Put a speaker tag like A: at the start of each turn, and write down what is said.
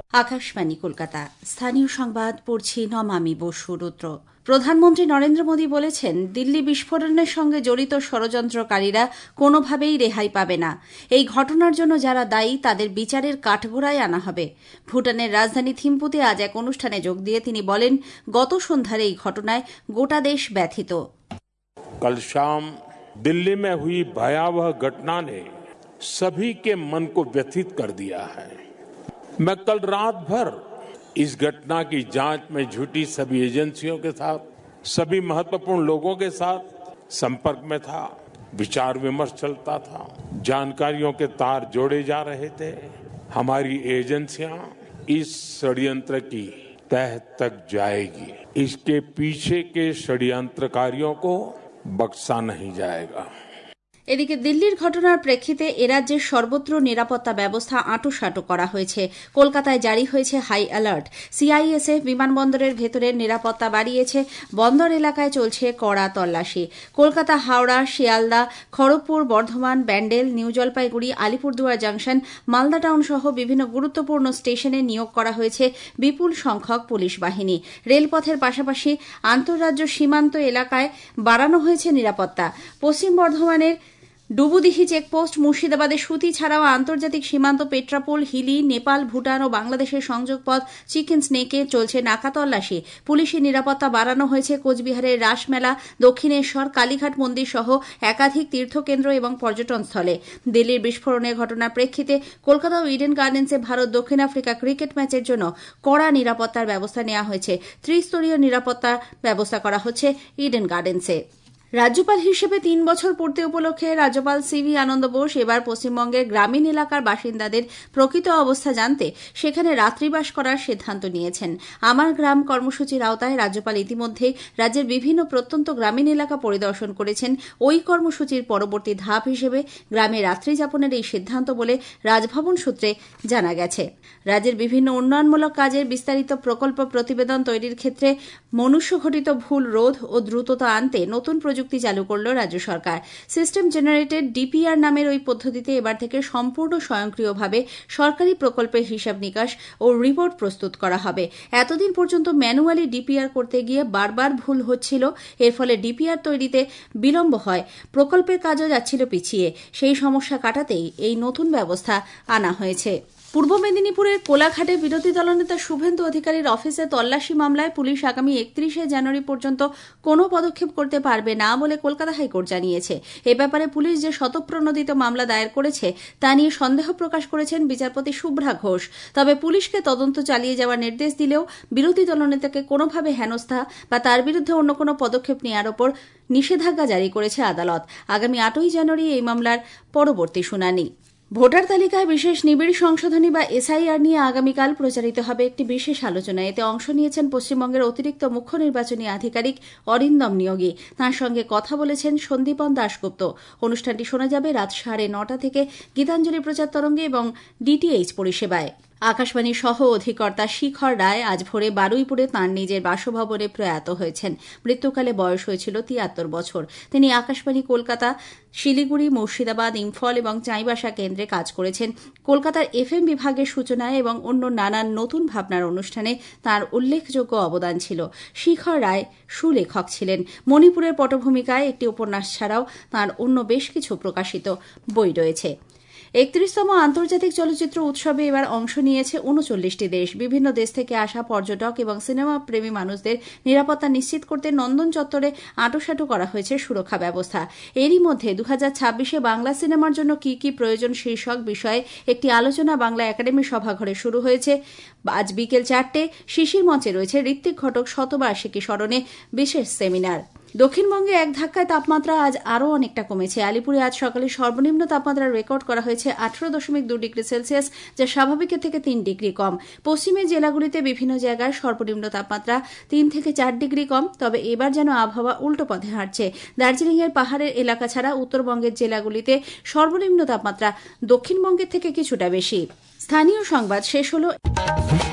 A: আকাশবাণী কলকাতা। স্থানীয় সংবাদ পড়ছি নমামি বসু রুদ্র। প্রধানমন্ত্রী নরেন্দ্র মোদী বলেছেন, দিল্লি বিস্ফোরণের সঙ্গে জড়িত ষড়যন্ত্রকারীরা কোনোভাবেই রেহাই পাবে না। এই ঘটনার জন্য যারা দায়ী তাদের বিচারের কাঠগড়ায় আনা হবে। ভুটানের রাজধানী থিম্পুতে আজ এক অনুষ্ঠানে যোগ দিয়ে তিনি বলেন, গত সন্ধ্যার এই ঘটনায় গোটা দেশ ব্যথিত।
B: कल शाम दिल्ली में हुई भयावह घटना ने सभी के मन को व्यथित कर दिया है। मैं कल रात भर इस घटना की जांच में जुटी सभी एजेंसियों के साथ, सभी महत्वपूर्ण लोगों के साथ संपर्क में था। विचार विमर्श चलता था, जानकारियों के तार जोड़े जा रहे थे। हमारी एजेंसियां इस षड्यंत्र की तह तक जाएगी। इसके पीछे के षड्यंत्रकारियों को बख्शा नहीं जाएगा।
A: এদিকে দিল্লির ঘটনার প্রেক্ষিতে এরাজ্যের সর্বত্র নিরাপত্তা ব্যবস্থা আঁটোসাঁটো করা হয়েছে। কলকাতায় জারি হয়েছে হাই অ্যালার্ট। সিআইএসএফ বিমানবন্দরের ভেতরের নিরাপত্তা বাড়িয়েছে। বন্দর এলাকায় চলছে কড়া তল্লাশি। Kolkata, Howrah, Sealdah, Kharagpur, Bardhaman, Bandel, new Jalpaiguri, Alipurduar junction, Malda town সহ বিভিন্ন গুরুত্বপূর্ণ স্টেশনে নিয়োগ করা হয়েছে বিপুল সংখ্যক পুলিশ বাহিনী। রেলপথের পাশাপাশি আন্তঃরাজ্য সীমান্ত এলাকায় বাড়ানো হয়েছে নিরাপত্তা। পশ্চিম বর্ধমানের ডুবুদিহি চেকপোস্ট, মুর্শিদাবাদের সুতি ছাড়াও আন্তর্জাতিক সীমান্ত পেট্রাপোল, হিলি, নেপাল, ভুটান ও বাংলাদেশের সংযোগ পথ চিকেন স্নেকে চলছে নাকা তল্লাশি। পুলিশি নিরাপত্তা বাড়ানো হয়েছে কোচবিহারের রাসমেলা, দক্ষিণেশ্বর, কালীঘাট মন্দির সহ একাধিক তীর্থকেন্দ্র এবং পর্যটনস্থলে। দিল্লির বিস্ফোরণের ঘটনার প্রেক্ষিতে কলকাতা ও ইডেন গার্ডেন্সে ভারত দক্ষিণ আফ্রিকা ক্রিকেট ম্যাচের জন্য কড়া নিরাপত্তার ব্যবস্থা নেওয়া হয়েছে। ত্রিস্তরীয় নিরাপত্তার ব্যবস্থা করা হচ্ছে ইডেন গার্ডেন্সে। রাজ্যপাল হিসেবে 3 বছর পূর্তি উপলক্ষে রাজ্যপাল সিভি আনন্দ বোস এবার পশ্চিমবঙ্গের গ্রামীণ এলাকার বাসিন্দাদের প্রকৃত অবস্থা জানতে সেখানে রাত্রিবাস করার সিদ্ধান্ত নিয়েছেন। আমার গ্রাম কর্মসূচির আওতায় রাজ্যপাল ইতিমধ্যেই রাজ্যের বিভিন্ন প্রত্যন্ত গ্রামীণ এলাকা পরিদর্শন করেছেন। ওই কর্মসূচির পরবর্তী ধাপ হিসেবে গ্রামে রাত্রি যাপনের এই সিদ্ধান্ত বলে রাজভবন সূত্রে জানা গেছে। রাজ্যের বিভিন্ন উন্নয়নমূলক কাজের বিস্তারিত প্রকল্প প্রতিবেদন তৈরির ক্ষেত্রে মনুষ্যঘটিত ভুল রোধ ও দ্রুততা আনতে নতুন প্রযুক্তি চালু করল রাজ্য সরকার। সিস্টেম জেনারেটেড ডিপিআর নামের ওই পদ্ধতিতে এবার থেকে সম্পূর্ণ স্বয়ংক্রিয়ভাবে সরকারি প্রকল্পের হিসাব নিকাশ ও রিপোর্ট প্রস্তুত করা হবে। এতদিন পর্যন্ত ম্যানুয়ালি ডিপিআর করতে গিয়ে বারবার ভুল হচ্ছিল। এর ফলে ডিপিআর তৈরিতে বিলম্ব হয়, প্রকল্পের কাজও যাচ্ছিল পিছিয়ে। সেই সমস্যা কাটাতেই এই নতুন ব্যবস্থা আনা হয়েছে। পূর্ব মেদিনীপুরের কোলাঘাটে বিরোধী দলনেতা শুভেন্দু অধিকারীর অফিসে তল্লাশি মামলায় পুলিশ আগামী 31শে জানুয়ারি পর্যন্ত কোনো পদক্ষেপ করতে পারবে না বলে কলকাতা হাইকোর্ট জানিয়েছে। এ ব্যাপারে পুলিশ যে স্বতঃপ্রণোদিত মামলা দায়ের করেছে তা নিয়ে সন্দেহ প্রকাশ করেছেন বিচারপতি শুভ্রা ঘোষ। তবে পুলিশকে তদন্ত চালিয়ে যাওয়ার নির্দেশ দিলেও বিরোধী দলনেতাকে কোনোভাবে হেনস্থা বা তার বিরুদ্ধে অন্য কোনো পদক্ষেপ নেওয়ার ওপর নিষেধাজ্ঞা জারি করেছে আদালত। আগামী 8ই জানুয়ারি এই মামলার পরবর্তী শুনানি। ভোটার তালিকায় বিশেষ নিবিড় সংশোধনী বা এসআইআর নিয়ে আগামীকাল প্রচারিত হবে একটি বিশেষ আলোচনা। এতে অংশ নিয়েছেন পশ্চিমবঙ্গের অতিরিক্ত মুখ্য নির্বাচনী আধিকারিক অরিন্দম নিয়োগী। তাঁর সঙ্গে কথা বলেছেন সন্দীপন দাশগুপ্ত। অনুষ্ঠানটি শোনা যাবে রাত 9:30 থেকে গীতাঞ্জলি প্রচার তরঙ্গে এবং ডিটিএইচ পরিষেবায়। আকাশবাণীর সহ অধিকর্তা শিখর রায় আজ ভোরে বারুইপুরে তাঁর নিজের বাসভবনে প্রয়াত হয়েছেন। মৃত্যুকালে বয়স হয়েছিল 73 বছর। তিনি আকাশবাণী কলকাতা, শিলিগুড়ি, মুর্শিদাবাদ, ইম্ফল এবং চাইবাসা কেন্দ্রে কাজ করেছেন। কলকাতার এফএম বিভাগের সূচনায় এবং অন্য নানান নতুন ভাবনার অনুষ্ঠানে তাঁর উল্লেখযোগ্য অবদান ছিল। শিখর রায় সুলেখক ছিলেন। মণিপুরের পটভূমিকায় একটি উপন্যাস ছাড়াও তাঁর অন্য বেশ কিছু প্রকাশিত বই রয়েছে। 31তম আন্তর্জাতিক চলচ্চিত্র উৎসবে এবার অংশ নিয়েছে 39টি দেশ। বিভিন্ন দেশ থেকে আসা পর্যটক এবং সিনেমা প্রেমী মানুষদের নিরাপত্তা নিশ্চিত করতে নন্দন চত্বরে আঁটোসাঁটো করা হয়েছে সুরক্ষা ব্যবস্থা। এরই মধ্যে 2026-এ বাংলা সিনেমার জন্য কি কি প্রয়োজন শীর্ষক বিষয়ে একটি আলোচনা বাংলা একাডেমি সভাঘরে শুরু হয়েছে। আজ বিকেল 4টে শিশির মঞ্চে রয়েছে ঋত্বিক ঘটক শতবার্ষিকী স্মরণে বিশেষ সেমিনার। দক্ষিণবঙ্গে এক ধাক্কায় তাপমাত্রা আজ আরও অনেকটা কমেছে। আলিপুরে আজ সকালে সর্বনিম্ন তাপমাত্রা রেকর্ড করা হয়েছে 18.2 ডিগ্রি সেলসিয়াস, যা স্বাভাবিকের থেকে 3 ডিগ্রি কম। পশ্চিমের জেলাগুলিতে বিভিন্ন জায়গায় সর্বনিম্ন তাপমাত্রা 3 থেকে 4 ডিগ্রি কম। তবে এবার যেন আবহাওয়া উল্টো পথে হাঁটছে। দার্জিলিংয়ের পাহাড়ের এলাকা ছাড়া উত্তরবঙ্গের জেলাগুলিতে সর্বনিম্ন তাপমাত্রা দক্ষিণবঙ্গের থেকে কিছুটা বেশি। স্থানীয় সংবাদ শেষ হল।